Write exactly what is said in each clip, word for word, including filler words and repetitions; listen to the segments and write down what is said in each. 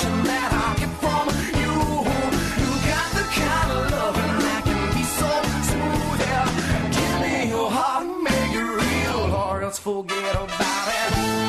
emotion that I get from you. You got the kind of loving that can be so smooth, yeah. Give me your heart and make it real, or else forget about it.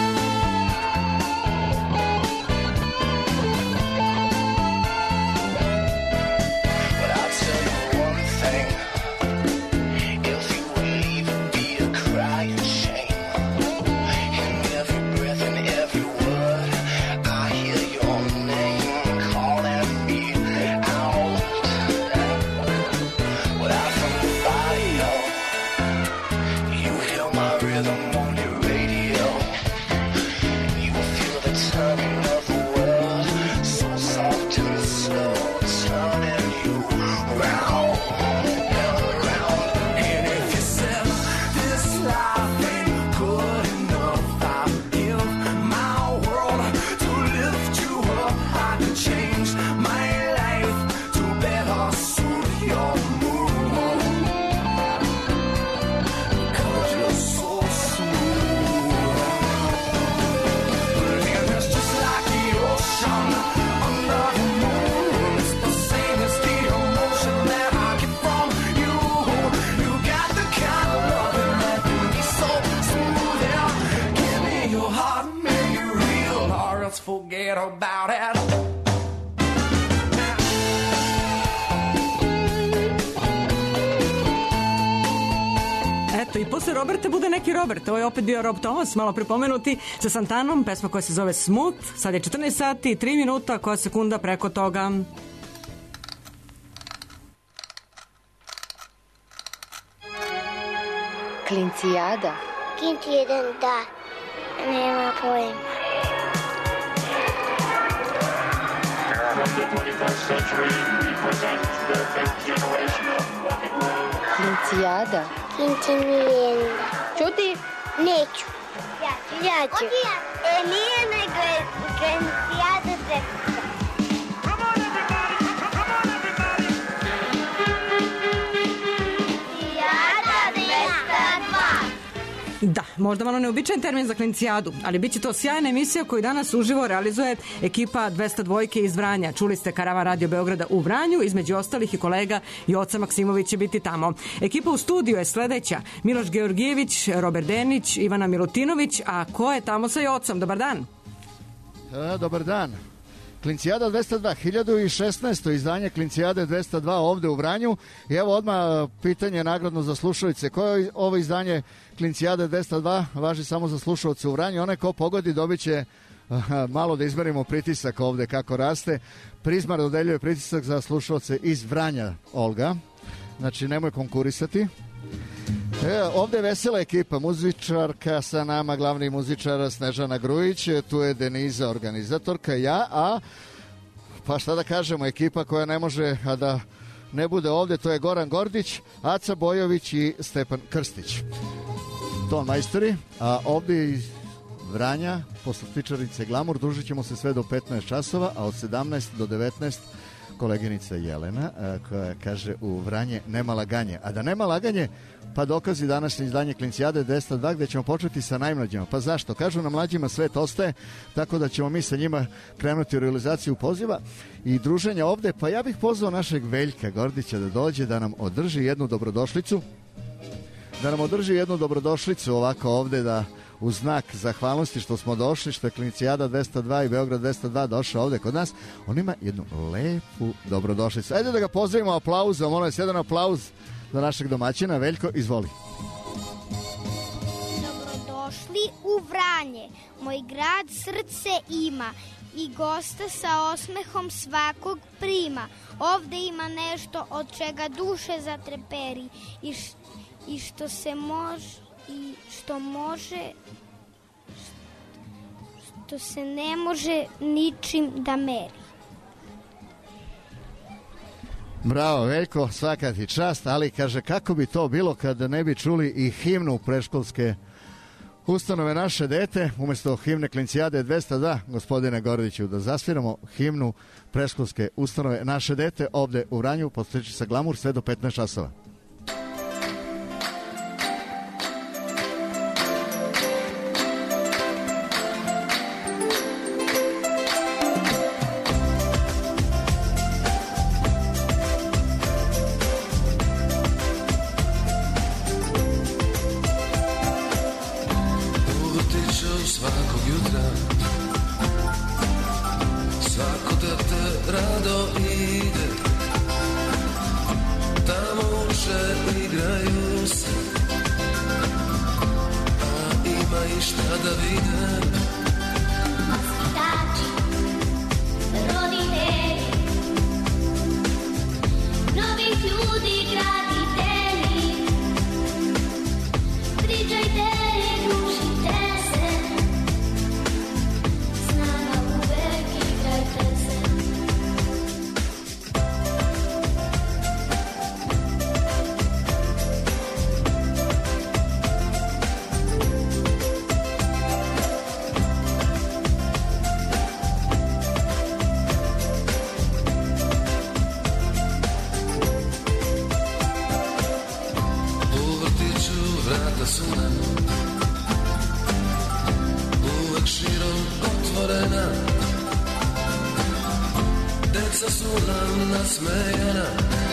Forget about it. Eto, i posle Roberta bude neki Robert. Ovo je opet bio Rob Thomas, malo pripomenuti, sa Santanom, pesma koja se zove Smooth. Sad je četrnaest sati i tri minuta, koja sekunda preko toga. Klincijada. Klinci jedan da, nema pojma. Klincijada. Klinci nije. Čuti? Neću. Ja ću. Ja ću. E, nije nego je Klincijada dvesta. Da, možda malo neobičajen termin za Klincijadu, ali bit će to sjajna emisija koju danas uživo realizuje ekipa dvesta dva iz Vranja. Čuli ste Karavan Radio Beograda u Vranju, između ostalih i kolega Joca Maksimović će biti tamo. Ekipa u studiju je sledeća: Miloš Georgijević, Robert Denić, Ivana Milutinović, a ko je tamo sa Jocom? Dobar dan. E, dobar dan. Klincijada dvesta dva, hiljadu šesnaesto izdanje Klincijade dvesta dva ovde u Vranju. I evo odmah pitanje nagradno za slušalice. Koje je ovo izdanje Klincijade dvesta dva? Važi samo za slušalce u Vranju. Onaj ko pogodi dobit će aha, malo da izmerimo pritisak ovde kako raste. Prizmar dodeljuje pritisak za slušalce iz Vranja, Olga. Znači nemoj konkurisati. E, ovde je vesela ekipa, muzičarka sa nama, glavni muzičar Snežana Grujić, tu je Deniza, organizatorka, ja, a pa šta da kažemo, ekipa koja ne može a da ne bude ovde, to je Goran Gordić, Aca Bojović i Stepan Krstić. Ton majstori, a ovde iz Vranja, poslastičarice Glamur, družit ćemo se sve do petnaest časova, a od sedamnaest do devetnaest koleginica Jelena, koja kaže u Vranje nema laganje. A da nema laganje, pa dokazi današnje izdanje Klincijade dvesta dva, gde ćemo početi sa najmlađima. Pa zašto? Kažu na mlađima svet ostaje, tako da ćemo mi sa njima krenuti u realizaciju poziva i druženja ovde. Pa ja bih pozvao našeg Veljka Gordića da dođe da nam održi jednu dobrodošlicu, da nam održi jednu dobrodošlicu ovako ovde, da u znak zahvalnosti što smo došli, što je Klincijada dvesta dva i Beograd dvesta dva došao ovde kod nas, on ima jednu lepu dobrodošlicu. Ajde da ga pozdravimo aplauzom, molim vas, jedan aplauz za našeg domaćina. Veljko, izvoli. Dobrodošli u Vranje, moj grad srce ima i gosta sa osmehom svakog prima. Ovde ima nešto od čega duše zatreperi i, š, i što se može i što može što se ne može ničim da meri. Bravo, Veljko, svaka ti čast, ali kaže kako bi to bilo kada ne bi čuli i himnu predškolske ustanove Naše dete, umesto himne Klincijade dvesta dva, gospodine Gordiću, da zasviramo himnu predškolske ustanove Naše dete ovde u Vranju, postojeći sa Glamur sve do petnaest časova. da vidim. Vaspitači, roditelji, novih ljudi graditelji, pričajte i družite se, s nama uvek igrajte se. Vrata su nam uvek širom otvorena, deca su nam nasmejana,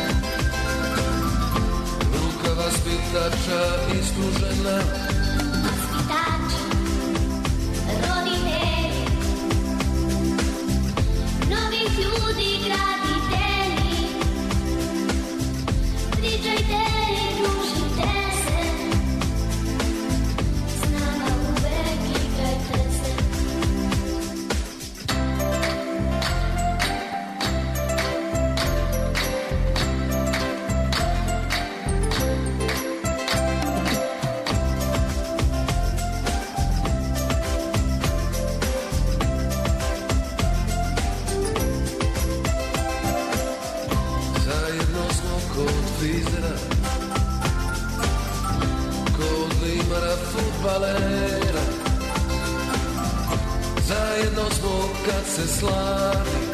ruka vaspitača ispružena. Vaspitači, roditelji, novih ljudi graditelji, pričajte i družite se, s nama uvek igrajte se. Zajedno smo kod frizera, kod limara fudbalera, zajedno smo kad se slavi,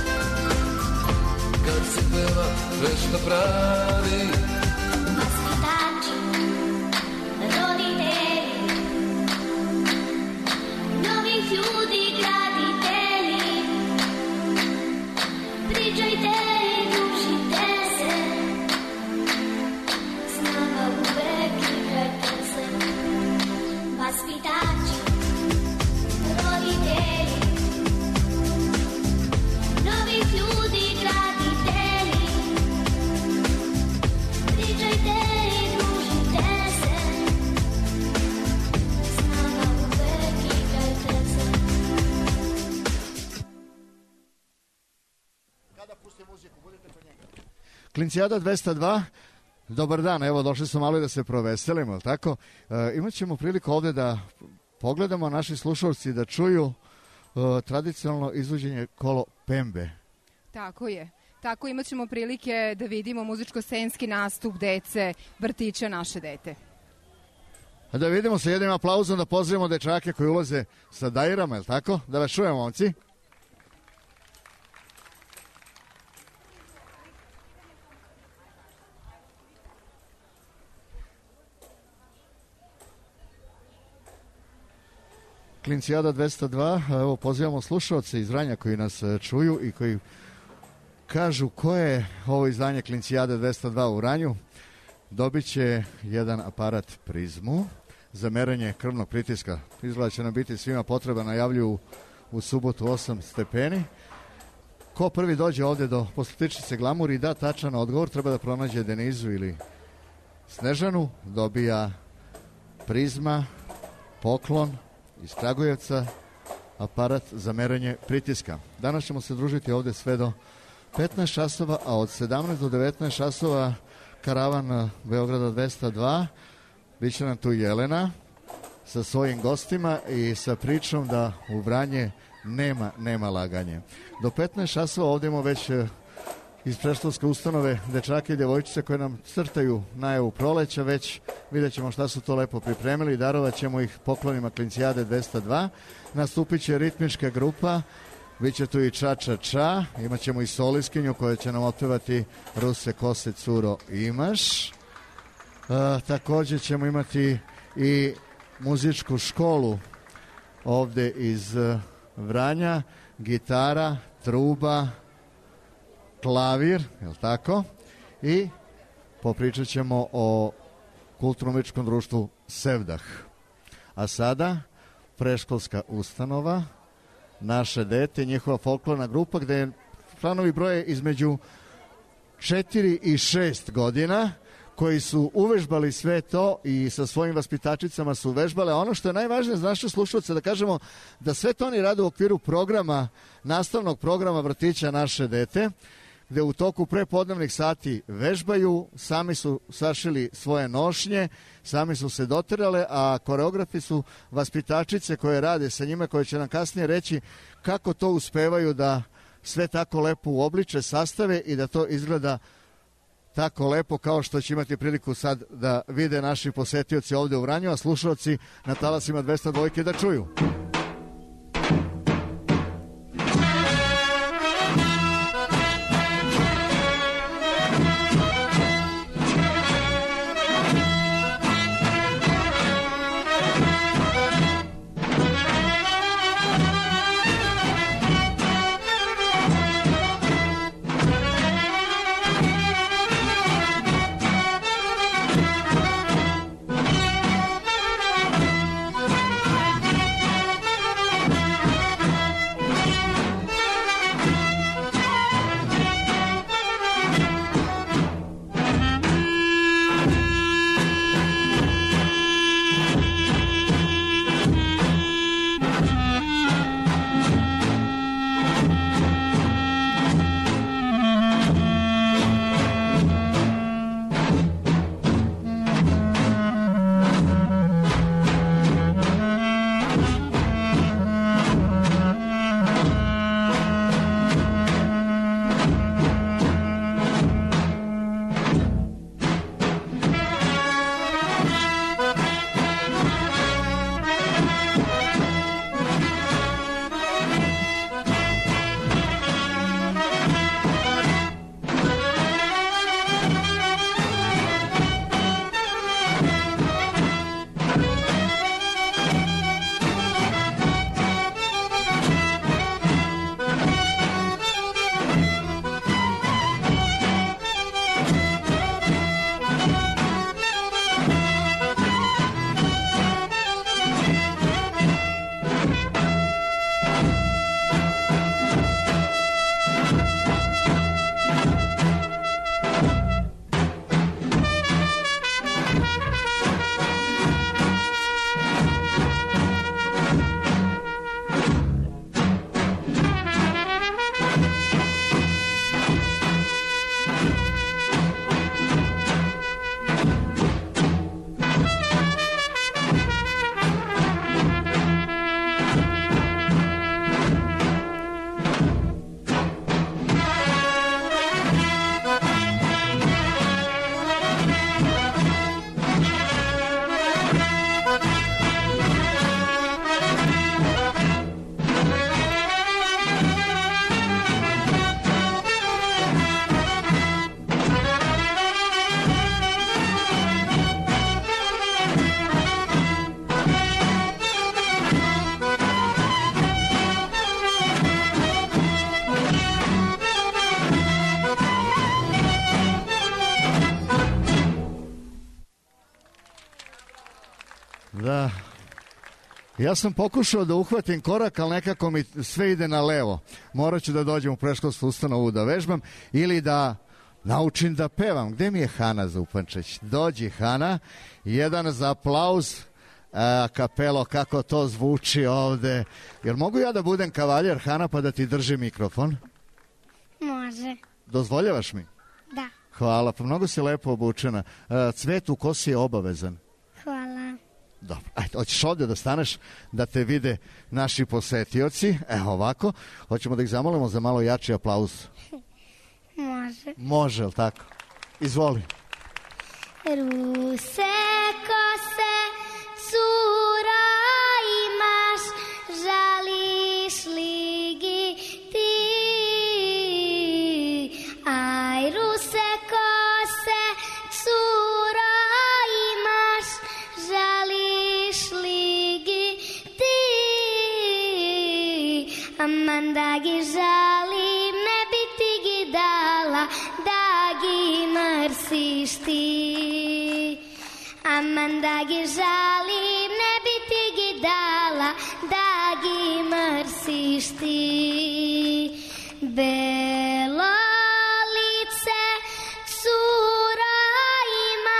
kad se peva vešta pravi. Vaspitači, roditelji, novih ljudi graditelji, pričajte i družite se, s nama uvek igrajte se. Vaspitači, roditelji, novih ljudi graditelji, pričajte i družite se, s nama uvek igrajte se. Klincijada dvesta dva, dobar dan, evo došli smo malo i da se proveselimo, jel tako? E, imat ćemo priliku ovde da pogledamo naši slušalci da čuju e, tradicionalno izvođenje kolo pembe. Tako je. Tako imat ćemo prilike da vidimo muzičko-scenski nastup dece vrtića Naše dete. A da vidimo sa jednim aplauzom da pozdravimo dečake koji ulaze sa dajrama, jel tako? Da vas čujemo, momci. Klincijada dvesta dva, evo pozivamo slušalce iz Vranja koji nas e, čuju i koji kažu koje je ovo izdanje Klincijade dvesta dva u Vranju. Dobit će jedan aparat prizmu za merenje krvnog pritiska. Izgleda će nam biti svima potreba, najavljuju u subotu osam stepeni. Ko prvi dođe ovde do poslatičice Glamur i da tačan odgovor, treba da pronađe Denizu ili Snežanu, dobija prizma, poklon iz Kragujevca, aparat za merenje pritiska. Danas ćemo se družiti ovde sve do petnaest časova, a od sedamnaest do devetnaest časova karavan Beograda dvesta dva. Biće nam tu Jelena sa svojim gostima i sa pričom da u Vranje nema, nema laganje. Do petnaest časova ovde imamo već iz predškolske ustanove dečake i djevojčice koje nam crtaju najavu proleća, već vidjet ćemo šta su to lepo pripremili i darovat ćemo ih poklonima Klincijade dvesta dva. Nastupit će ritmička grupa, bit će tu i ča ča ča, imat ćemo i soliskinju koja će nam otpevati Ruse kose curo imaš. E, također ćemo imati i muzičku školu ovde iz Vranja, gitara, truba, klavir, je li tako? I popričat ćemo o kulturno-umetničkom društvu Sevdah. A sada predškolska ustanova Naše dete, njihova folklorna grupa gde članovi broje između četiri i šest godina, koji su uvežbali sve to i sa svojim vaspitačicama su vežbale. A ono što je najvažnije za naše slušalce da kažemo da sve to oni rade u okviru programa, nastavnog programa Vrtića Naše dete, gde u toku prepodnevnih sati vežbaju, sami su sašili svoje nošnje, sami su se doterale, a koreografi su vaspitačice koje rade sa njima, koje će nam kasnije reći kako to uspevaju da sve tako lepo uobliče, sastave i da to izgleda tako lepo kao što će imati priliku sad da vide naši posetioci ovde u Vranju, a slušalci na talasima dvesta dva da čuju. Da, ja sam pokušao da uhvatim korak, ali nekako mi sve ide na levo. Morat ću da dođem u predškolsku ustanovu da vežbam ili da naučim da pevam. Gde mi je Hana Zupančić? Dođi, Hana. Jedan za aplauz. A, kapelo, kako to zvuči ovde. Jer mogu ja da budem kavaljer, Hana, pa da ti držim mikrofon? Može. Dozvoljavaš mi? Da. Hvala, pa mnogo si lepo obučena. A, cvet u kosi je obavezan. Hvala. Dobro, ajde, hoćeš ovdje da staneš da te vide naši posetioci. Evo ovako, hoćemo da ih zamolimo za malo jači aplauz. Može. Može, li tako? Izvoli. Ruse kose, cura imaš, žališ li gi ti? Aj, ruse kose, cura imaš, žališ li gi ti? Aman da gi žalim, ne bi ti gi dala, da gi mrsiš ti. Aman da gi žalim, ne bi ti gi dala, da gi mrsiš ti. Belo lice, cura ima,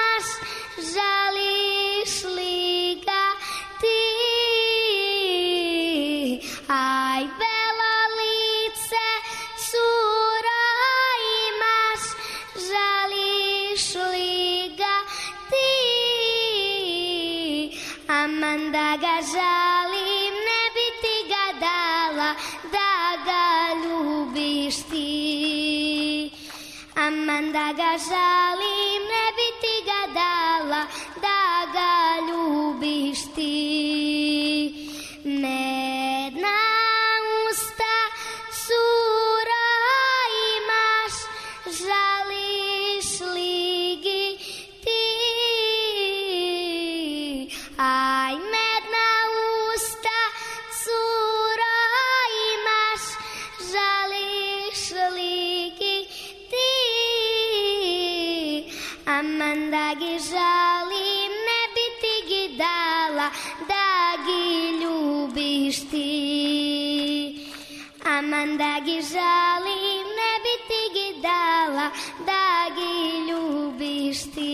Aman da ga žalim, ne bi ti ga dala, da ga ljubiš ti. Medna usta sura imaš, žališ li gi ti? Aj, medna usta sura imaš, žališ li gi ti? Aman da gi žalim, ne bi ti gi dala, da gi ljubiš ti. Aman da gi žalim, ne bi ti gi dala, da gi ljubiš ti.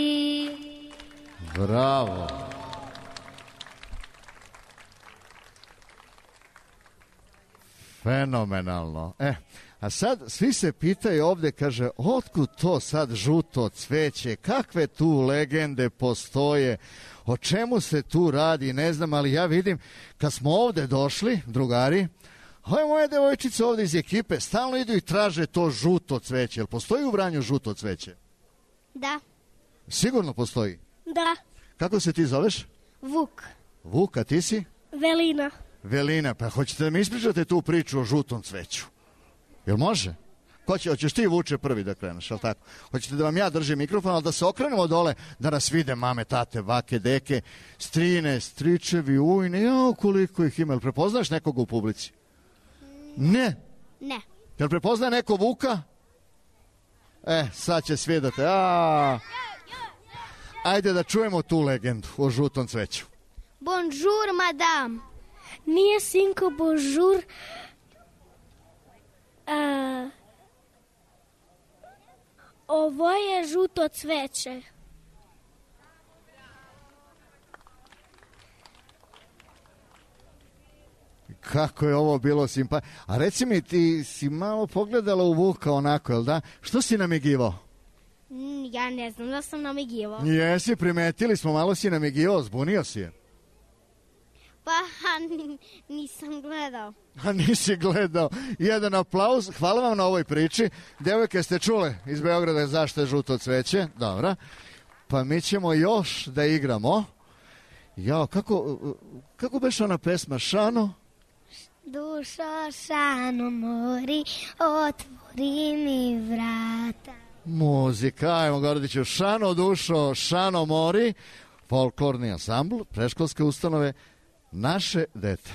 Bravo. Fenomenalno. E, a sad svi se pitaju ovde, kaže, otkud to sad žuto cveće, kakve tu legende postoje, o čemu se tu radi, ne znam, ali ja vidim, kad smo ovde došli, drugari, ove moje devojčice ovde iz ekipe stalno idu i traže to žuto cveće. Jel postoji u Vranju žuto cveće? Da. Sigurno postoji. Da. Kako se ti zoveš? Vuk. Vuk, a ti si? Velina. Velina, pa hoćete da mi ispričate tu priču o žutom cveću? Jel može? Ko će, hoćeš ti, Vuče, prvi da kreneš, jel tako? Hoćete da vam ja držim mikrofon, ali da se okrenemo dole, da nas vide mame, tate, bake, deke, strine, stričevi, ujne, jao, koliko ih ima. Jel prepoznaš nekog u publici? Ne. Ne. Jel prepoznaje neko Vuka? E, sad će svi da te... A... Ajde da čujemo tu legendu o žutom cveću. Bonjour, madame. Nije, sinko, bonjour. A, ovo je žuto cveće. Kako je ovo bilo simpa... A reci mi, ti si malo pogledala u Vuka onako, jel da? Što si namigivao? Mm, ja ne znam da sam namigivao. Jesi, primetili smo, malo si namigivao, zbunio si je. Pa nisam gledao. A nisi gledao. Jedan aplauz, hvala vam na ovoj priči. Devojke, ste čule iz Beograda zašto je žuto cveće? Dobro. Pa mi ćemo još da igramo. Jao, kako, kako beše ona pesma? Šano? Dušo, šano, mori, otvori mi vrata. Muzika, ajmo Gordiću. Šano, dušo, šano, mori. Folklorni ansambl, predškolske ustanove, naše dete.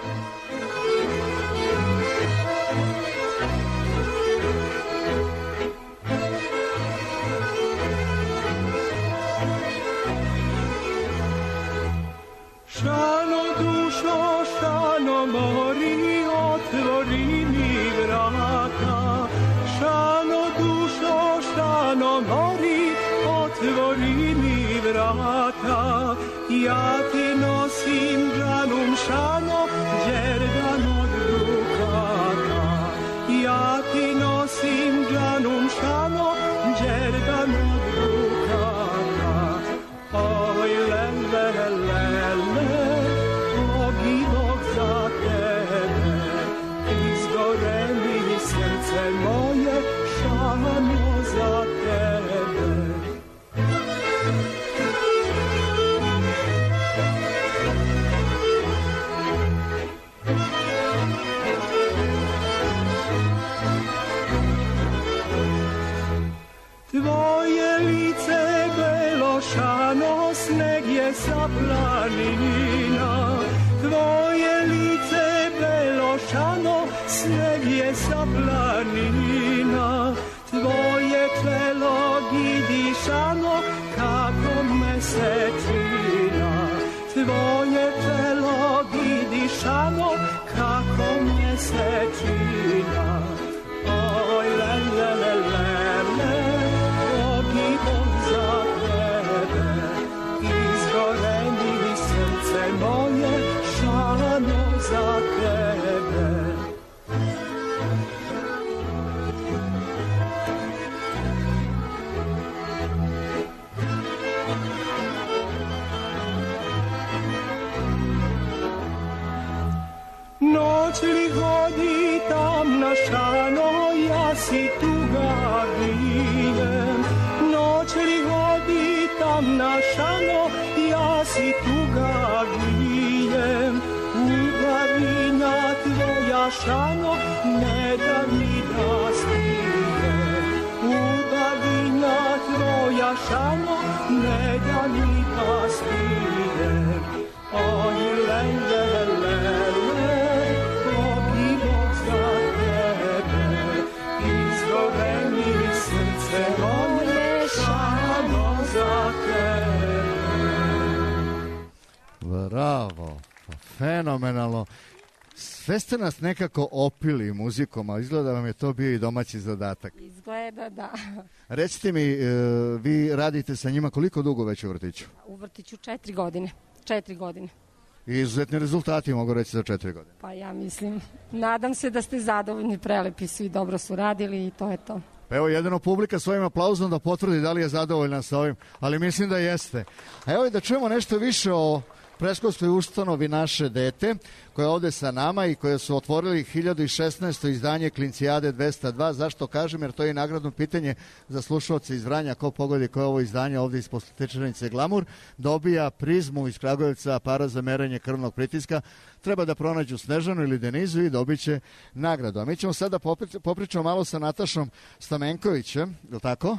Šano, dušo, šano, mori, otvori mi vrata. Šano, dušo, šano, mori, otvori mi vrata. Ja ti nosim džanum šano, đerdan od dukata. Ja ti nosim džanum šano, đerdan od dukata. Oj, le, le, le, le, Bogi Bog za tebe. Izgore mi srce moje, šano za tebe. Tvoje lice belo šano, sneg je sa planina. Tvoje lice belo šano, sneg je sa planina. Tvoje čelo vidi šano, kako mesečina. Tvoje čelo vidi šano, kako mesečina. Oj, le, le, le, le, le, Bogi Bog za tebe. Izgore mi srce moje, šano za tebe. Noć li hodi ta si tuga bijem, noć li hodi tamna šano, ja si tuga bijem, udarina tvoja šano, ne da mi da spijem, udarina tvoja šano, ne da mi da spijem, oj lele, lele, pobilo za tebe, izgore mi srce moje, šano za tebe. Bravo, fenomenalno. Sve ste nas nekako opili muzikom, a izgleda da vam je to bio i domaći zadatak. Izgleda da. Recite mi, e, vi radite sa njima koliko dugo već u vrtiću? U vrtiću četiri godine. Četiri godine. I izuzetni rezultati, mogu reći, za četiri godine. Pa ja mislim, nadam se da ste zadovoljni, prelepi su i dobro su radili i to je to. Pa evo, jedino publika svojim aplauzom da potvrdi da li je zadovoljna sa ovim, ali mislim da jeste. A evo i da čujemo nešto više o predškolskoj ustanovi Naše dete, koja je ovde sa nama i koje su otvorili hiljadu šesnaesto izdanje Klincijade dvesta dva. Zašto kažem? Jer to je i nagradno pitanje za slušalce iz Vranja. Ko pogodi koje je ovo izdanje ovde iz Tečeranice Glamur, dobija prizmu iz Kragujevca, aparat za merenje krvnog pritiska. Treba da pronađu Snežanu ili Denizu i dobit će nagradu. A mi ćemo sada popričati malo sa Natašom Stamenkovićem, je li tako?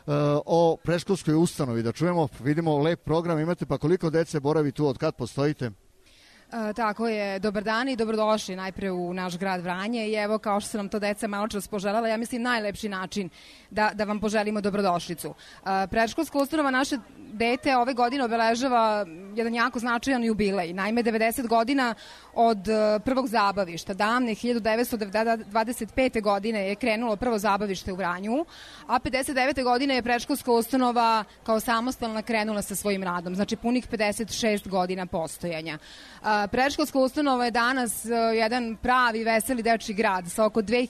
O predškolskoj ustanovi, da čujemo, vidimo lep program imate, pa koliko dece boravi tu, od kad postojite? E, tako je, dobar dan i dobrodošli najpre u naš grad Vranje i evo kao što su nam to deca malo čas poželjela, ja mislim najlepši način da, da vam poželimo dobrodošlicu. E, predškolska ustanova Naše dete ove godine obeležava jedan jako značajan jubilej. Naime, devedeset godina od prvog zabavišta. Davne hiljadu devetsto dvadeset pete. godine je krenulo prvo zabavište u Vranju, a pedeset devete. godine je predškolska ustanova kao samostalna krenula sa svojim radom. Znači punih pedeset šest godina postojanja. Predškolska ustanova je danas jedan pravi veseli dečji grad sa oko dve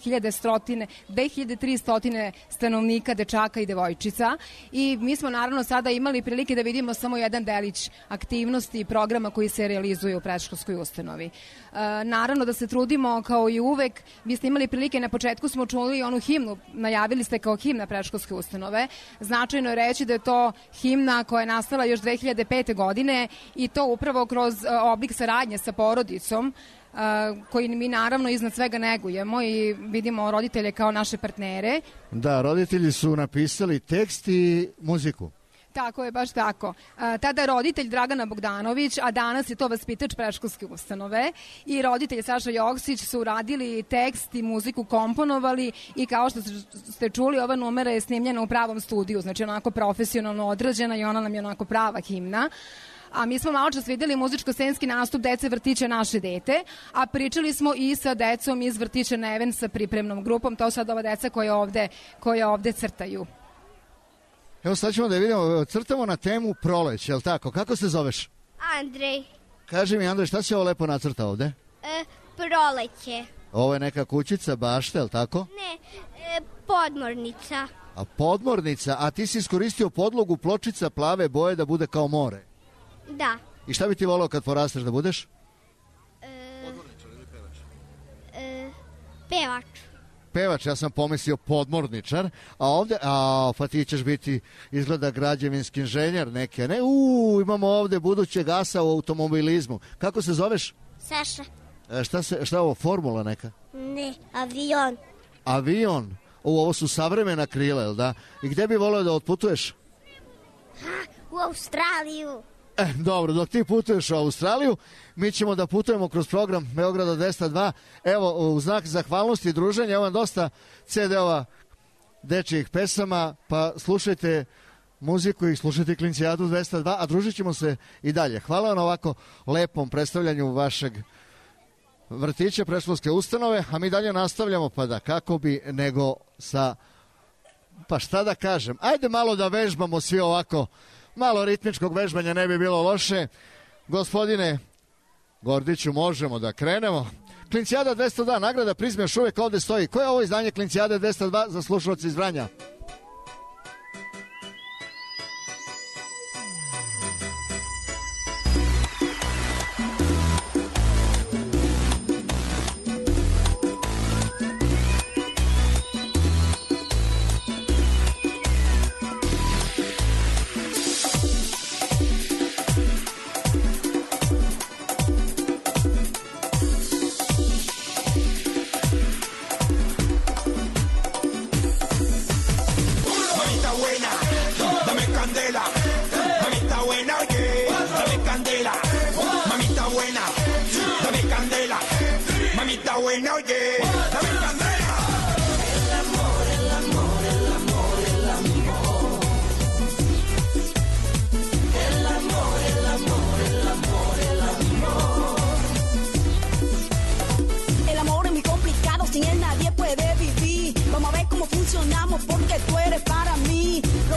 hiljade tristo stanovnika, dečaka i devojčica i mi smo naravno sada imali prilike da vidimo samo jedan delić aktivnosti i programa koji se realizuju u predškolskoj ustanovi. Naravno da se trudimo kao i uvek, vi ste imali prilike, na početku smo čuli onu himnu, najavili ste kao himna predškolske ustanove. Značajno je reći da je to himna koja je nastala još dve hiljade pete. godine i to upravo kroz oblik saradnje sa porodicom, koji mi naravno iznad svega negujemo i vidimo roditelje kao naše partnere. Da, roditelji su napisali tekst i muziku. Tako je, baš tako. Tada roditelj Dragana Bogdanović, a danas je to vaspitač predškolske ustanove, i roditelj Saša Joksić su uradili tekst i muziku komponovali i kao što ste čuli, ova numera je snimljena u pravom studiju, znači onako profesionalno odrađena i ona nam je onako prava himna. A mi smo malo čas videli muzičko-scenski nastup dece vrtića Naše dete, a pričali smo i sa decom iz vrtića Neven sa pripremnom grupom, to sad ova deca koje ovde, koje ovde crtaju. Evo sad ćemo da vidimo, crtamo na temu proleće, je li tako? Kako se zoveš? Andrej. Kaži mi, Andrej, šta si ovo lepo nacrtao ovde? E, proleće. Ovo je neka kućica, bašta, je li tako? Ne, e, podmornica. A podmornica, a ti si iskoristio podlogu pločica plave boje da bude kao more? Da. I šta bi ti volao kad porasteš da budeš? E, Podmorničar ili pevač? E, pevač. Pevač, ja sam pomislio podmorničar, a ovde, a pa ti ćeš biti, izgleda, građevinski inženjer neke, ne? Uuu, imamo ovde budućeg asa u automobilizmu. Kako se zoveš? Saša. E, šta se, šta je ovo, formula neka? Ne, avion. Avion? O, ovo su savremena krila, jel da? I gde bi voleo da otputuješ? Ha, u Australiju. E, dobro, dok ti putuješ u Australiju, mi ćemo da putujemo kroz program Beograda dvesta dva. Evo, u znak zahvalnosti i druženja, evo vam dosta ce de-ova dečijih pesama, pa slušajte muziku i slušajte Klincijadu dvesta dva, a družit ćemo se i dalje. Hvala vam na ovako lepom predstavljanju vašeg vrtića, predškolske ustanove, a mi dalje nastavljamo, pa da kako bi nego sa, pa šta da kažem, ajde malo da vežbamo svi ovako. Malo ritmičkog vežbanja ne bi bilo loše. Gospodine Gordiću, možemo da krenemo. Klincijada dvesta dva, nagrada prizme još uvek ovde stoji. Koje je ovo izdanje Klincijade dvesta dva za slušalce iz Vranja?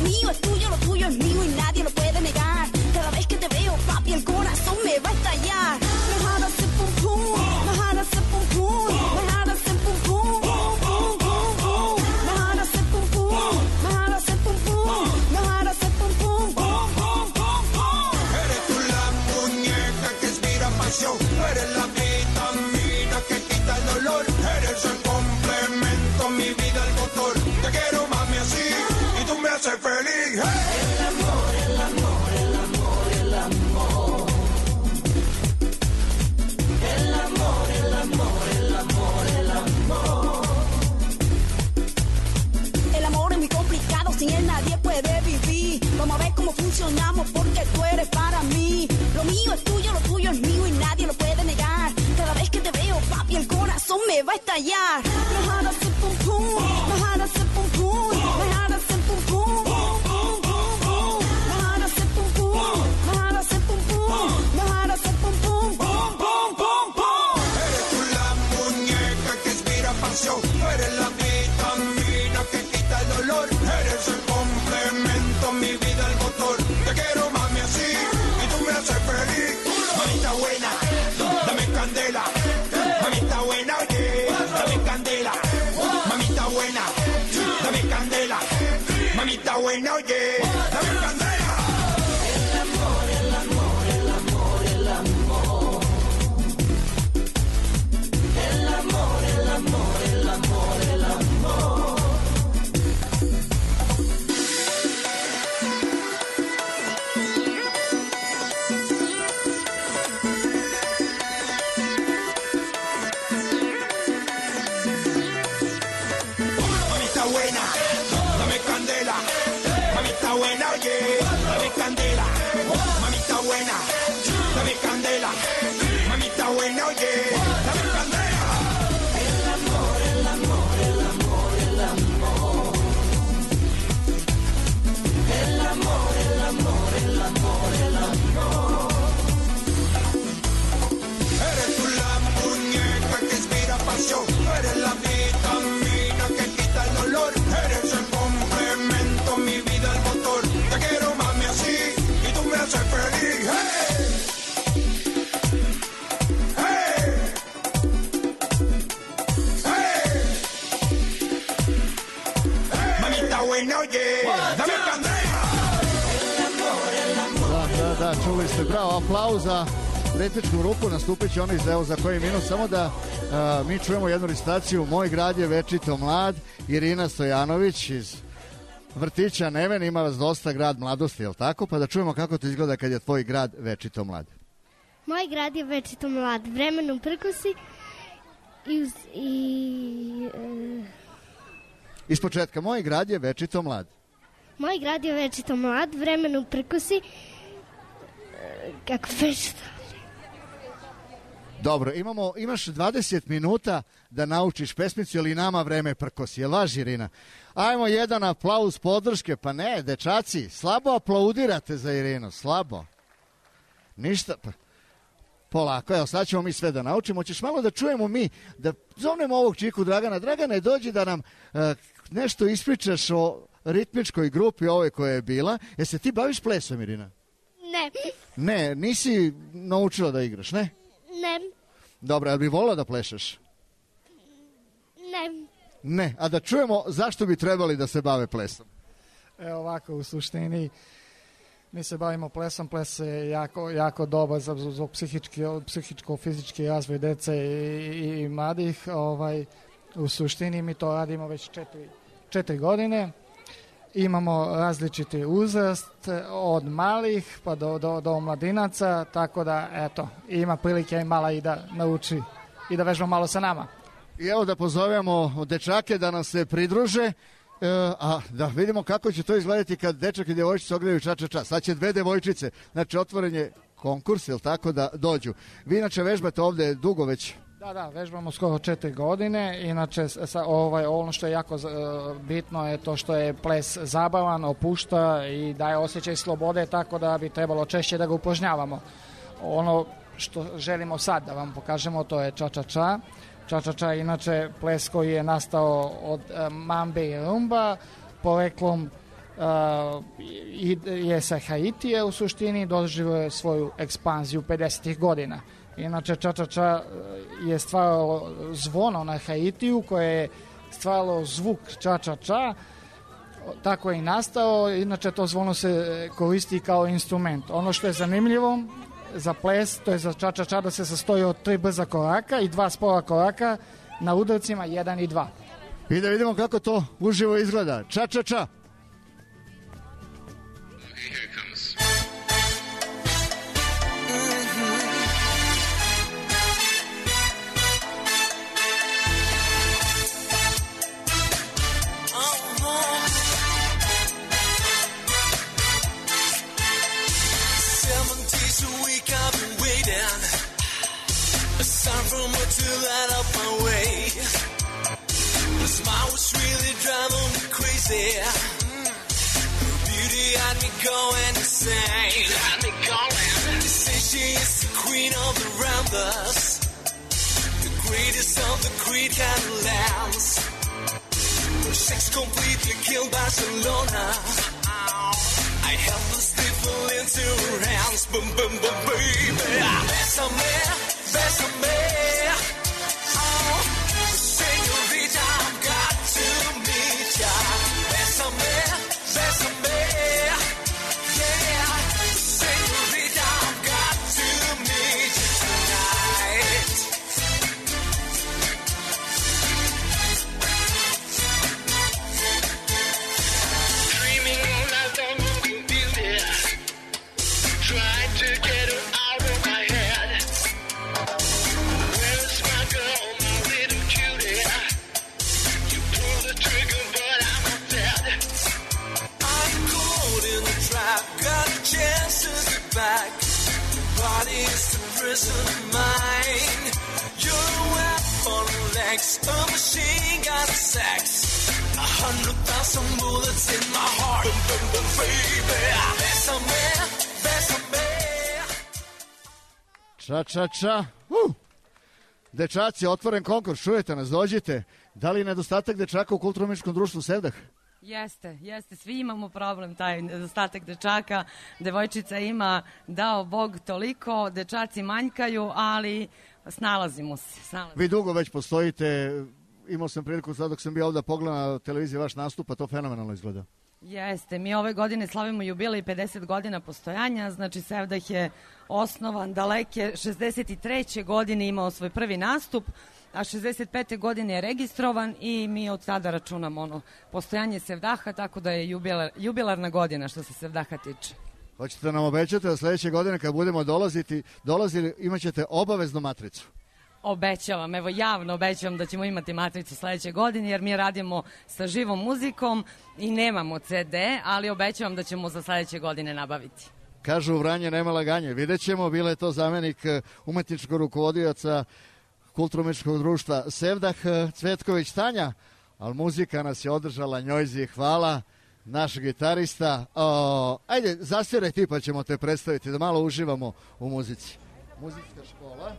mío es tuyo, lo tuyo es mío y nadie lo puede negar. Cada vez que te veo, papi, el corazón me va a estallar. My heart is a pum pum, my heart is a pum pum, my heart is a pum pum, pum pum pum. My heart is a pum pum, my heart is a pum pum, my heart is a pum pum, pum pum pum pum. Eres tú la muñeca que inspira pasión, eres la vitamina que quita el dolor, eres el complemento, mi vida, el motor. Te quiero, mami, así y tú me haces feliz. Hey. El amor, el amor, el amor, el amor. El amor, el amor, el amor, el amor. El amor es muy complicado, sin él nadie puede vivir. Vamos a ver cómo funcionamos porque tú eres para mí. Lo mío es tuyo, lo tuyo es mío y nadie lo puede negar. Cada vez que te veo, papi, el corazón me va a estallar. My heart is a pum pum, my heart is a pum pum, my heart is a pum pum, pum pum pum. My heart is a pum pum, my heart is a pum pum, my heart is a pum pum, pum pum pum pum. Eres tú la muñeca que inspira pasión, eres la vitamina que quita el dolor, eres el complemento, mi vida, el motor. Te quiero, mami, así y tú me haces feliz. Mamita buena, dame candela. Mamita buena, oye, dame candela. Mamita buena, dame candela. Mamita buena, oye, dame candela. El amor, el amor, el amor, el amor. El amor, el amor, el amor, el amor. Mamita buena, dame candela. Mamita buena, oye, dame candela. Mamita buena, dame candela. Mamita buena, oye, dame candela. El amor, el amor, el amor, el amor. El amor, el amor, el amor, el amor. Eres tú la muñeca que inspira pasión, eres la vitamina que quita el dolor, eres el complemento, mi vida, el motor. Te quiero, mami, así y tú me haces feliz. Hey. Hey. Hey. Mamita buena, oye, dame candela. El amor, el amor. Da, da, da, čuli ste, bravo, aplauz za ritmičku grupu, nastupit će oni evo za koji minut, samo da a, mi čujemo jednu recitaciju. Moj grad je večito mlad, Irina Stojanović iz vrtića Neven, ima vas dosta, grad mladosti, jel tako? Pa da čujemo kako to izgleda kad je tvoj grad večito mlad. Moj grad je večito mlad, vremenom prkosi i... Uz, i e... Iz početka, moj grad je večito mlad. Moj grad je večito mlad, vremenom prkosi, e... kako večito... Dobro, imamo, imaš dvadeset minuta da naučiš pesmicu, ili nama vreme prkosi. Jel važi, Irina? Ajmo jedan aplauz podrške. Pa ne, dečaci, slabo aplaudirate za Irinu, slabo. Ništa, pa, polako, evo sad ćemo mi sve da naučimo. Hoćeš malo da čujemo mi, da zovnemo ovog čiku Dragana. Dragane, dođi da nam uh, nešto ispričaš o ritmičkoj grupi ovoj koja je bila. Jel se ti baviš plesom, Irina? Ne. Ne, nisi naučila da igraš, ne? Ne. Dobro, jel bi volila da plešeš? Ne. Ne, a da čujemo zašto bi trebali da se bave plesom. Evo ovako, u suštini mi se bavimo plesom, ples je jako, jako dobar za, za psihički, psihičko-fizički razvoj dece i, i mladih. Ovaj, u suštini mi to radimo već četiri, četiri godine. Imamo različiti uzrast od malih pa do, do, do mladinaca, tako da eto, ima prilike i mala i da nauči i da vežba malo sa nama. I evo da pozovemo dečake da nam se pridruže, e, a da vidimo kako će to izgledati kad dečak i djevojčice ogledaju ča ča ča. Sad će dve devojčice, znači otvoren je konkurs, jel tako, da dođu. Vi inače vežbate ovde dugo već? Da, da, vežbamo skoro četiri godine, inače sa, ovaj, ono što je jako uh, bitno je to što je ples zabavan, opušta i daje osjećaj slobode, tako da bi trebalo češće da ga upožnjavamo. Ono što želimo sad da vam pokažemo, to je ča ča ča. Ča ča ča je inače ples koji je nastao od uh, mambe i rumba, poreklom uh, i, je sa Haitije u suštini doživio je svoju ekspanziju pedesetih godina. Inače, ča-ča-ča je stvaralo zvono na Haitiju koje je stvaralo zvuk ča-ča-ča, tako je i nastao, inače to zvono se koristi kao instrument. Ono što je zanimljivo za ples, to je za ča-ča-ča da se sastoji od tri brza koraka i dva spora koraka na udarcima jedan i dva. I da vidimo kako to uživo izgleda. Ča-ča-ča! From her to light up my way. The smile was really driving me crazy. Her beauty had me going insane. Had me going. They say she is the queen of the ramblers, the greatest of the Creed Catalans. Her sex completely killed Barcelona. I helplessly fell into her hands. Boom, boom, boom, baby. Bésame, bésame. Oh, señorita, I've got to meet ya. Bésame, bésame. Yeah, señorita, I've got to meet you tonight. Dreaming all night long of your beauty, trying to get her out of my head. Where's my girl, my little cutie? You pull the trigger, but I'm not dead. I'm caught in a trap, got a chance to get back. Body is the prison of mine. You're a weapon, legs, a machine gun sex. A hundred thousand bullets in my heart. Boom, boom, boom, baby. Bésame, bésame. Ča, ča, ča. Uh. Dečaci, otvoren konkurs, čujete nas, dođite. Da li je nedostatak dečaka u kulturno-umetničkom društvu Sevdah? Jeste, jeste, svi imamo problem, taj nedostatak dečaka, devojčica ima, dao Bog toliko, dečaci manjkaju, ali snalazimo se. Snalazimo. Vi dugo već postojite, imao sam priliku sad dok sam bio ovdje pogledao na televiziji vaš nastup, a to fenomenalno izgleda. Jeste, mi ove godine slavimo jubilej pedeset godina postojanja, znači Sevdah je osnovan daleke šezdeset treće godine, imao svoj prvi nastup, a šezdeset pete godine je registrovan i mi od tada računamo ono postojanje Sevdaha, tako da je jubilar, jubilarna godina što se Sevdaha tiče. Hoćete da nam obećate da sledeće godine kad budemo dolaziti, dolazili imat ćete obaveznu matricu? Obećavam, evo javno obećavam da ćemo imati matricu sledeće godine jer mi radimo sa živom muzikom i nemamo ce de, ali obećavam da ćemo za sledeće godine nabaviti. Kažu u Vranje nema laganje, vidjet ćemo, bila je to zamenik umetničkog rukovodioca kulturno-umetničkog društva Sevdah Cvetković Tanja, ali muzika nas je održala, njojzi, hvala, naš gitarista. O, ajde, zasviraj ti pa ćemo te predstaviti, da malo uživamo u muzici. Muzicka škola.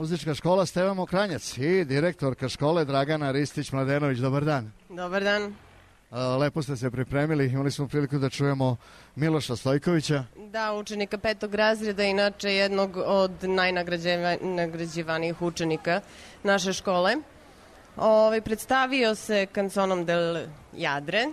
Muzička škola Stevan Mokranjac i direktorka škole Dragana Ristić-Mladenović. Dobar dan. Dobar dan. Lepo ste se pripremili, imali smo priliku da čujemo Miloša Stojkovića. Da, učenika petog razreda, inače jednog od najnagrađivanijih učenika naše škole. Ove, predstavio se kanconom del Jadre,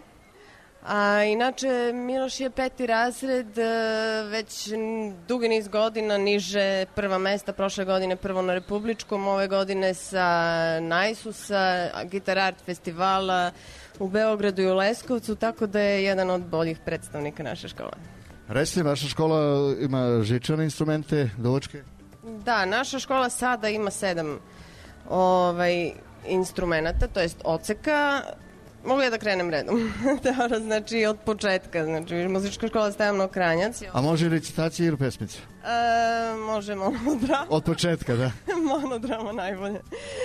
a inače Miloš je peti razred, već dugi niz godina niže prva mesta, prošle godine prvo na Republičkom, ove godine sa Najsusa, Gitar Art festivala u Beogradu i u Leskovcu, tako da je jedan od boljih predstavnika naše škole. Recite, vaša škola ima žičane instrumente, duvačke? Da, naša škola sada ima sedam ovaj, instrumenta, to jest oceka. Mogu ja da krenem redom? Dobro, znači od početka, znači muzička škola Stevan Mokranjac. A može recitacija ili pesmica? E, može monodrama. Od početka, da. Monodrama najbolje.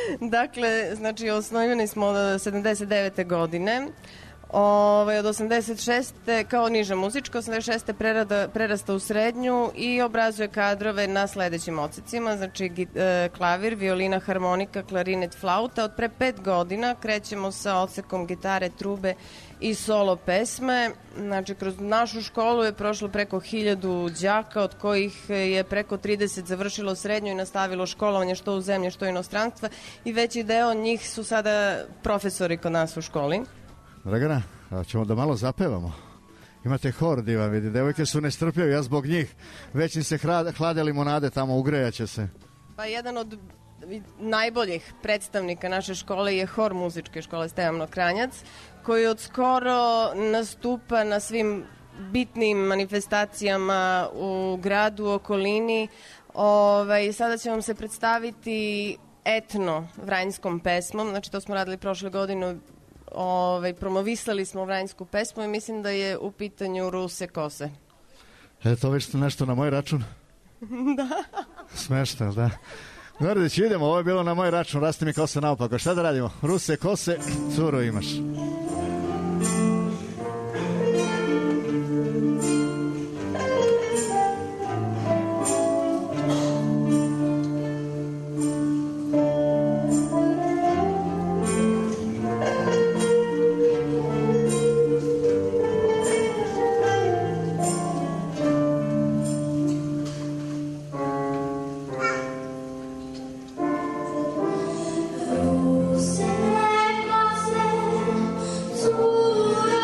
Dakle, znači osnovani smo od sedamdeset devete godine. Ove, od osamdeset šeste kao niža muzička, osamdeset šeste prerada, prerasta u srednju i obrazuje kadrove na sledećim ocecima, znači e, klavir, violina, harmonika, klarinet, flauta. Od pre pet godina krećemo sa ocekom gitare, trube i solo pesme. Znači, kroz našu školu je prošlo preko hiljadu đaka, od kojih je preko trideset završilo srednju i nastavilo školovanje što u zemlji, što u inostranstva, i veći deo njih su sada profesori kod nas u školi. Dragana, ćemo da malo zapevamo. Imate hor divan, vidi, devojke su nestrpljive, ja zbog njih. Već im se hlade limonade tamo, ugrejaće se. Pa jedan od najboljih predstavnika naše škole je hor muzičke škole Stevan Mokranjac, koji od skoro nastupa na svim bitnim manifestacijama u gradu, u okolini. Ove, sada će vam se predstaviti etno vranjskom pesmom, znači to smo radili prošle godine. Ove, promovisali smo vranjsku pesmu i mislim da je u pitanju Ruse kose. E, to već nešto na moj račun? Da. Smešno, da. Gordić, idemo, ovo je bilo na moj račun, rasti mi kose naopako. Šta da radimo? Ruse kose, curo imaš. Ruse kose, curo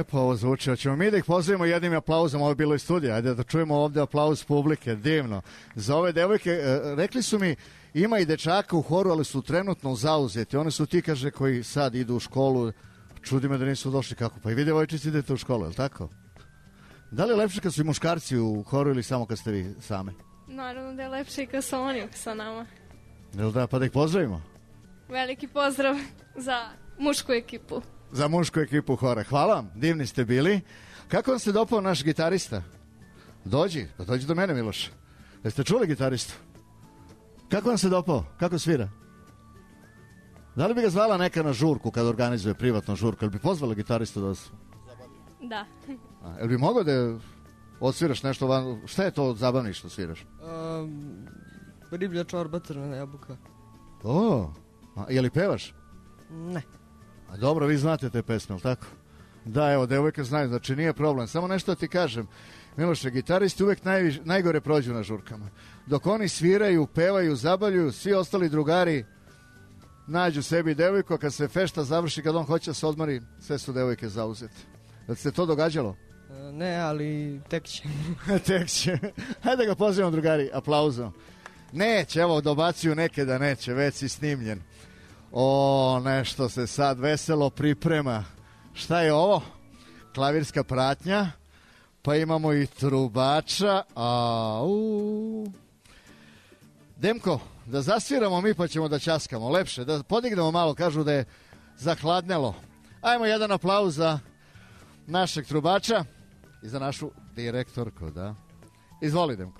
lepo ovo zvuči. Hoćemo mi da ih pozdravimo jednim aplauzom, ovo je bilo iz studija. Ajde da čujemo ovde aplauz publike, divno. Za ove devojke, e, rekli su mi, ima i dečaka u horu, ali su trenutno zauzeti. One su ti, kaže, koji sad idu u školu. Čudi me da nisu došli kako. Pa i vi devojčici idete u školu, je li tako? Da li je lepše kad su i muškarci u horu ili samo kad ste vi same? Naravno da je lepše i kad su oni sa nama. Jel da, pa da ih pozdravimo? Veliki pozdrav za mušku ekipu. Za mušku ekipu hora. Hvala vam, divni ste bili. Kako vam se dopao naš gitarista? Dođi, pa dođi do mene, Miloš. Jeste čuli gitaristu? Kako vam se dopao? Kako svira? Da li bi ga zvala neka na žurku kad organizuje privatnu žurku? Jel bi pozvala gitaristu da vas... Da. A, jel bi mogao da odsviraš nešto van... Šta je to zabavni što sviraš? Um, riblja čorba, crvena jabuka. O, a, je li pevaš? Ne. A dobro, vi znate te pesme, ali tako? Da, evo, devojke znaju, znači nije problem. Samo nešto da ti kažem, Miloše, gitaristi uvek najviš, najgore prođu na žurkama. Dok oni sviraju, pevaju, zabavljuju, svi ostali drugari nađu sebi devojku, a kad se fešta završi, kad on hoće da se odmori, sve su devojke zauzete. Da ti se to događalo? E, ne, ali tek će. Tek će. Hajde da ga pozdravimo, drugari, aplauzom. Neće, evo, dobacuju neke da neće, već si snimljen. O, nešto se sad veselo priprema. Šta je ovo? Klavirska pratnja, pa imamo i trubača. Au. Demko, da zasviramo mi pa ćemo da ćaskamo. Lepše, da podignemo malo, kažu da je zahladnelo. Ajmo jedan aplauz za našeg trubača i za našu direktorku, da. Izvoli, Demko.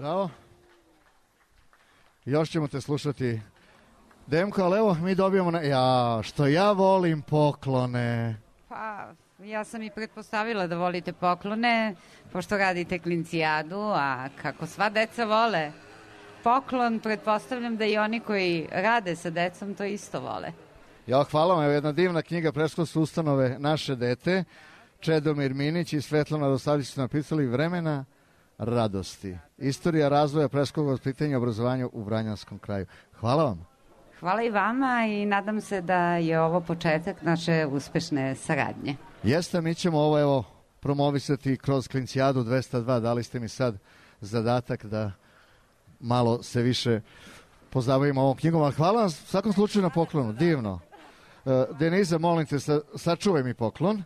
Bravo. Još ćemo te slušati, Demko, ali evo mi dobijamo na... Ja, što ja volim poklone. Pa, ja sam i pretpostavila da volite poklone, pošto radite klincijadu, a kako sva deca vole poklon, pretpostavljam da i oni koji rade sa decom to isto vole. Ja, hvala vam, evo jedna divna knjiga predškolske ustanove Naše dete, Čedomir Minić i Svetlana Radosavljević su napisali Vremena radosti. Istorija razvoja predškolskog vaspitanja i obrazovanja u Vranjanskom kraju. Hvala vam. Hvala i vama i nadam se da je ovo početak naše uspešne saradnje. Jeste, mi ćemo ovo evo promovisati kroz Klincijadu dvesta dva. Dali ste mi sad zadatak da malo se više pozabavimo ovom knjigom, ali hvala vam u svakom slučaju na poklonu, divno. Uh, Deniza, molim te, sa, sačuvaj mi poklon.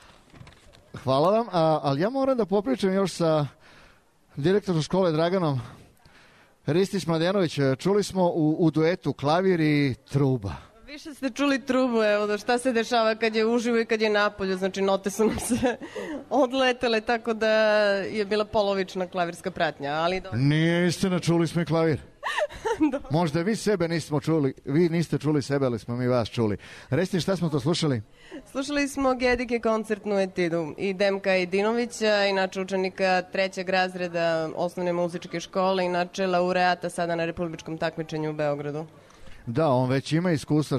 Hvala vam, a, ali ja moram da popričam još sa direktorom škole Draganom Ristić-Mladenović. Čuli smo u, u duetu klavir i truba. Više ste čuli trubu, evo, da šta se dešava kad je uživo i kad je napolju, znači note su nam se odletele, tako da je bila polovična klavirska pratnja, ali... Do... Nije istina, čuli smo i klavir. Možda vi sebe nismo čuli, vi niste čuli sebe, ali smo mi vas čuli. Recite, šta smo to slušali? Slušali smo Gedike koncertnu etidu i Demka Idinovića, inače učenika trećeg razreda osnovne muzičke škole, inače laureata sada na republičkom takmičenju u Beogradu. Da, on već ima iskustva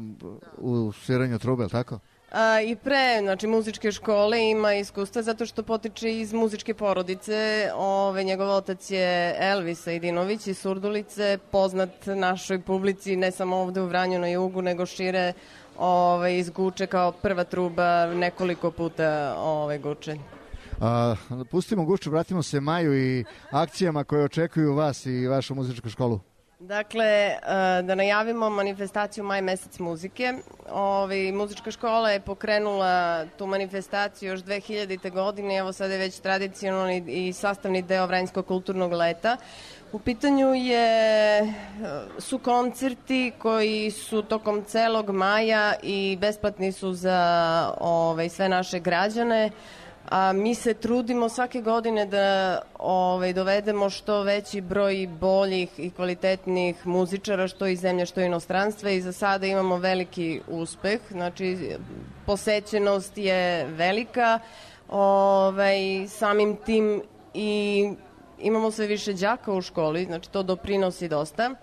u sviranju trube, tako? A, I pre, znači, muzičke škole ima iskustva zato što potiče iz muzičke porodice. Ove, njegov otac je Elvis Idinović iz Surdulice, poznat našoj publici, ne samo ovde u Vranju na jugu, nego šire ove, iz Guče kao prva truba nekoliko puta ove, Guče. A, pustimo Guču, vratimo se Maju i akcijama koje očekuju vas i vašu muzičku školu. Dakle, da najavimo manifestaciju Maj mesec muzike. Ovi, muzička škola je pokrenula tu manifestaciju još dve hiljadite. godine, evo sad je već tradicionalni i sastavni deo Vranjskog kulturnog leta. U pitanju je, su koncerti koji su tokom celog maja i besplatni su za ove, sve naše građane. A mi se trudimo svake godine da ovaj, dovedemo što veći broj boljih i kvalitetnih muzičara, što iz zemlje, što inostranstva, i za sada imamo veliki uspeh. Znači, posećenost je velika, ovaj, samim tim i imamo sve više đaka u školi, znači to doprinosi dosta.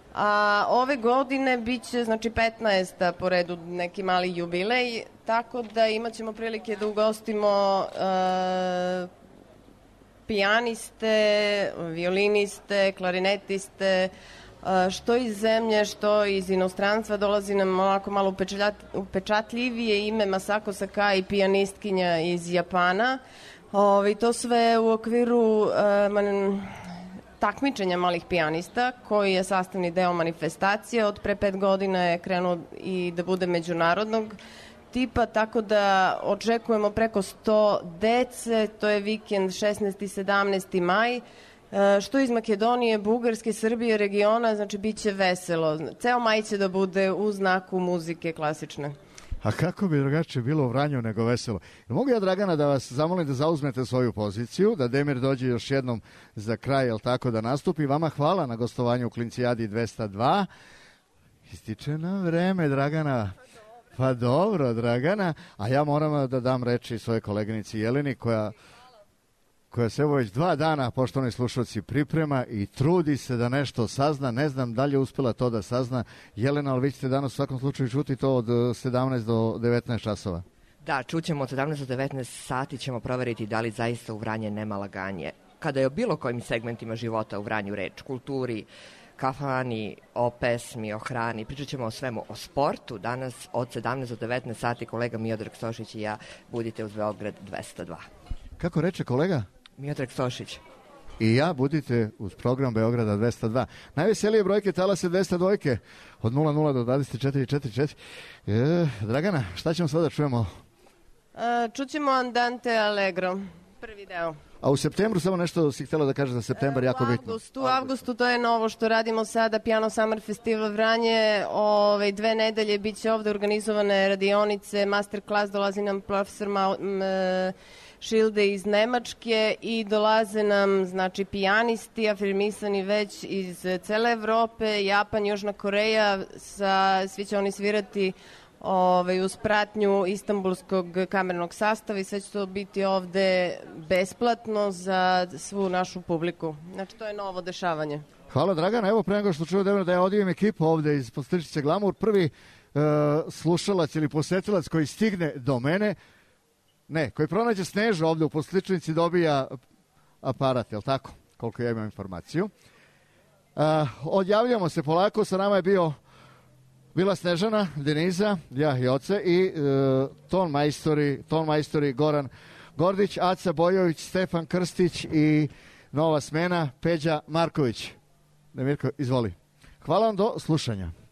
A ove godine bit će, znači, petnaesta po redu neki mali jubilej, tako da imat ćemo prilike da ugostimo uh, pijaniste, violiniste, klarinetiste, uh, što iz zemlje, što iz inostranstva. Dolazi nam onako malo upečatljivije ime Masako Sakai, pijanistkinja iz Japana. Ovi, to sve u okviru uh, man, takmičenja malih pijanista, koji je sastavni deo manifestacije. Od pre pet godina je krenuo i da bude međunarodnog tipa, tako da očekujemo preko sto dece. To je vikend šesnaesti i sedamnaesti maj, što iz Makedonije, Bugarske, Srbije, regiona, znači bit će veselo. Ceo maj će da bude u znaku muzike klasične. A kako bi drugačije bilo u Vranju nego veselo? Mogu ja, Dragana, da vas zamolim da zauzmete svoju poziciju, da Demir dođe još jednom za kraj, jel tako, da nastupi. Vama hvala na gostovanju u Klincijadi dvesta dva. Ističe nam vreme, Dragana. Pa dobro, Dragana. A ja moram da dam reči svoje koleginici Jeleni, koja, koja se evo već dva dana, poštovani slušalci, priprema i trudi se da nešto sazna. Ne znam da li je uspela to da sazna Jelena, ali vi ćete danas u svakom slučaju čuti to od sedamnaest do devetnaest časova. Da, čućemo od sedamnaest do devetnaest sati, ćemo proveriti da li zaista u Vranje nema laganje. Kada je o bilo kojim segmentima života u Vranju reč, kulturi, kafani, o pesmi, o hrani, pričat ćemo o svemu, o sportu. Danas od sedamnaest do devetnaest sati kolega Miodrag Stošić i ja, budite uz Beograd dvesta dva. Kako reče kolega? Miodrag Stošić. I ja, budite uz program Beograda dvesta dva. Najveselije brojke talase dvesta dva od nula nula do dvadeset četiri četrdeset četiri. E, Dragana, šta ćemo sada čujemo? A, čućemo Andante Allegro, prvi deo. A u septembru, samo nešto si htjela da kažeš za septembar, jako bitno. U avgustu, u avgustu, to je novo što radimo sada, Piano Summer Festival Vranje. Ove, dve nedelje bit će ovde organizovane radionice, master class, dolazi nam profesor Ma, m, šilde iz Nemačke i dolaze nam znači pijanisti afirmisani već iz cele Evrope, Japan, Južna Koreja, sa, svi će oni svirati ovaj, uz pratnju Istanbulskog kamernog sastava i sve će to biti ovde besplatno za svu našu publiku. Znači to je novo dešavanje. Hvala Dragana, evo pre nego što čuo da ja odijem ekipu ovde iz Postičice Glamour, prvi e, slušalac ili posetilac koji stigne do mene, ne, koji pronađe Snežu ovde u Postičnici dobija aparat, je li tako? Koliko ja imam informaciju. E, odjavljamo se polako, sa nama je bio bila Snežana, Deniza, ja i Oce i e, ton majstori, ton majstori Goran Gordić, Aca Bojović, Stefan Krstić i nova smena Peđa Marković. Demirko, izvoli. Hvala vam, do slušanja.